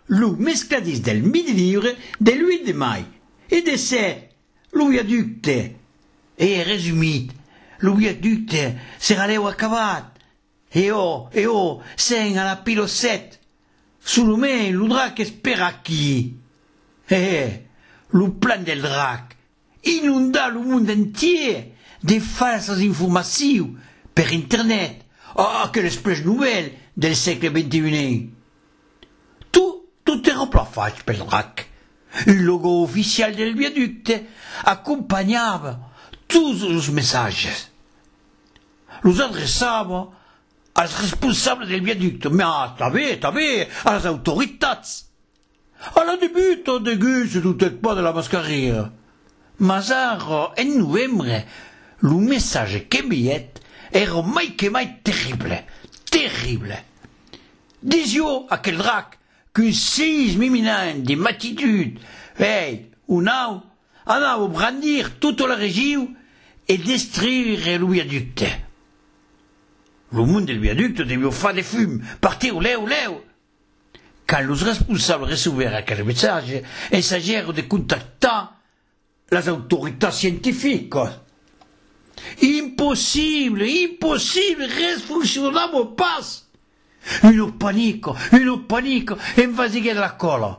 lo mescladis del midi livre de l'8 de mai. E de set, lo viaducte. E resumit, lo viaducte sera leu acabat. E sen a la pilo 7. Sul me, lo drac espera qui. Lo plan del drac. Inunda lo monde entier de falses informacions per internet. Que les plèges nouvelles del segle XXI. Tout est remplafat pel drac. Un logo official del viaducte accompagnava tous os messages. Los adreçava als responsables del viaducte, també, a les autoritats. A la debut, de gus, doutet pas de la mascarilla. Mas ara, en novembre, lo message qu'envièt era mai que mai terrible. Disio aquel drac qu'un sisme imminent de matitude, anava brandir toute la région et destruire le viaducte. Le monde del viaducte devia faire des fumes, partir leu. Quand les responsables recevirent aquel message, essayèrent de contacter les autorités scientifiques. Impossible, res funcionava pas. Une panique, envasiguait la cola.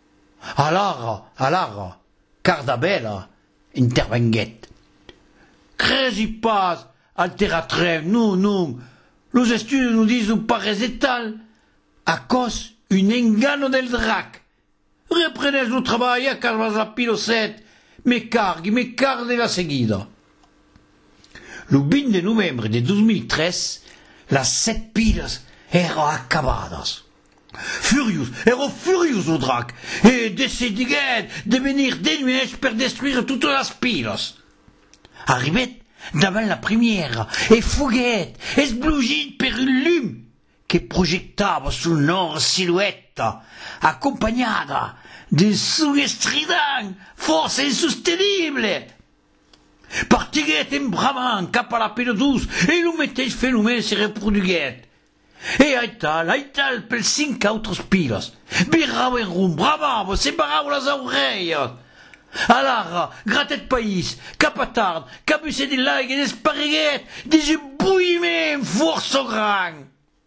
Alors, Cardabella intervenguet. Crezi pas, alteratrem, non. Los estudios nous disent pas tal, à cause un engano del drac. Reprenez le travail à calmas la pilo 7, me cargue de la seguida. Le 20 de novembre de 2013, las 7 pilas eran acabadas. Furious o drac, et decidiguet de venir de nuit per destruire toutes las pilas. Arribet davant la première, et foguet, esblogit per un lum que projectava sul nord silhouette, accompagnada d'un son estrident, force insostenible. Partiguet en bramant cap a la pilo 12, et lo mateix fenomen se reproduguet. E aital pel 5 autres pilas. Birrava en rum, bramava, se barrava les orelles. Alara, gratet país, cap a tard, cabusse de l'aigua et d'esparreguet, des ébouilliments força grand.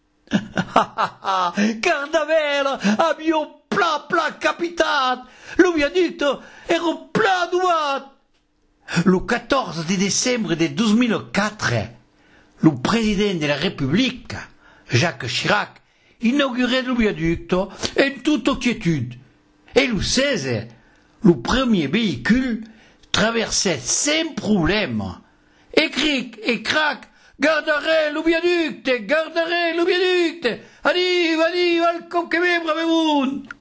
Cardavera, avió pla capitat, lo viaducte era pla duat. Le 14 de décembre de 2004, le président de la République, Jacques Chirac, inaugurait le viaducte en toute quiétude. Et le 16, le premier véhicule traversait sans problème. Et cric et crac, garderez le viaducte, arrive, al conquérir, braveboun.